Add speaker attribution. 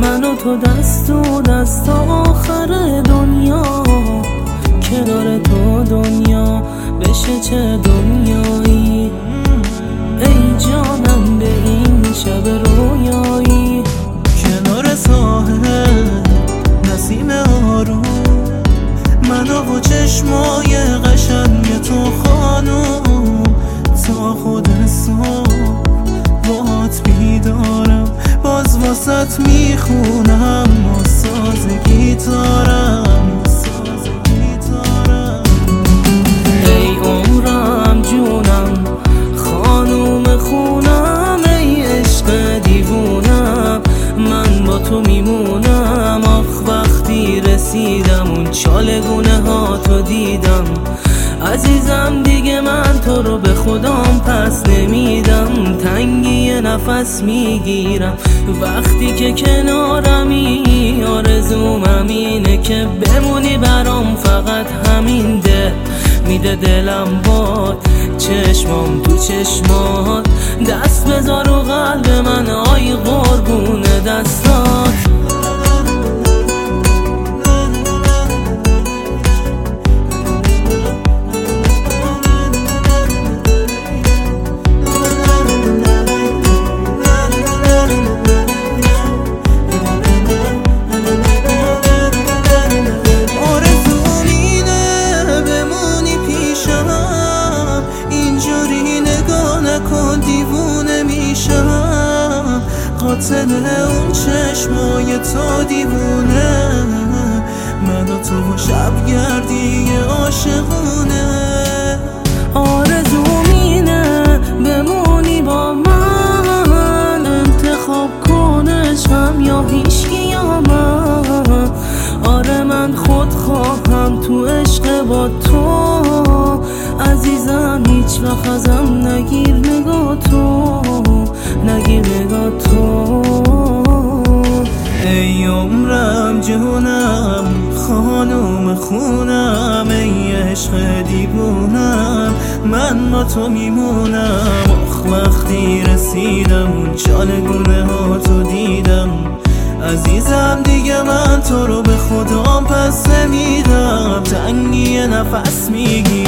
Speaker 1: من و تو دست و دست تا آخر دنیا، کنار تو دنیا بشه چه دنیایی. ای جانم به این شب رویایی،
Speaker 2: کنار ساحل نسیم آروم، منو و چشمای قشنگ تو خانوم، تا خود صبح باهات بیدارم، باز واسط میخونم و ساز گیتارم.
Speaker 1: ای عمرم جونم خانوم خونم، ای عشق دیوونم من با تو میمونم. آخ وقتی رسیدم اون چالگونه ها تو دیدم، عزیزم دیگه من تو رو به خودم پس نمیدم. تنگی نفس میگیرم وقتی که کنارمی، آرزومم اینه که بمونی برام، فقط همین ده میده دلم باد، چشمام تو چشمات، دست بذار و قلب من آی قربون دستات.
Speaker 2: دیوونه میشم قاتل اون چشمای تو دیوونه، من و تو شبگردی عاشقونه.
Speaker 1: آرزوم اینه بمونی با من، انتخاب کنشم یا هیچکی یا من. آره من خود خواهم تو عشق با تو، عزیزم هیچ وقت ازم نگیر نگاه تو، نگیر نگاه تو.
Speaker 2: ای عمرم جونم خانوم خونم، ای عشق دیوونم من با تو میمونم. آخ وقتی رسیدم اون چالگونه ها تو دیدم، عزیزم دیگه من تو رو به خودم پس نمیدم. تنگی نفس میگی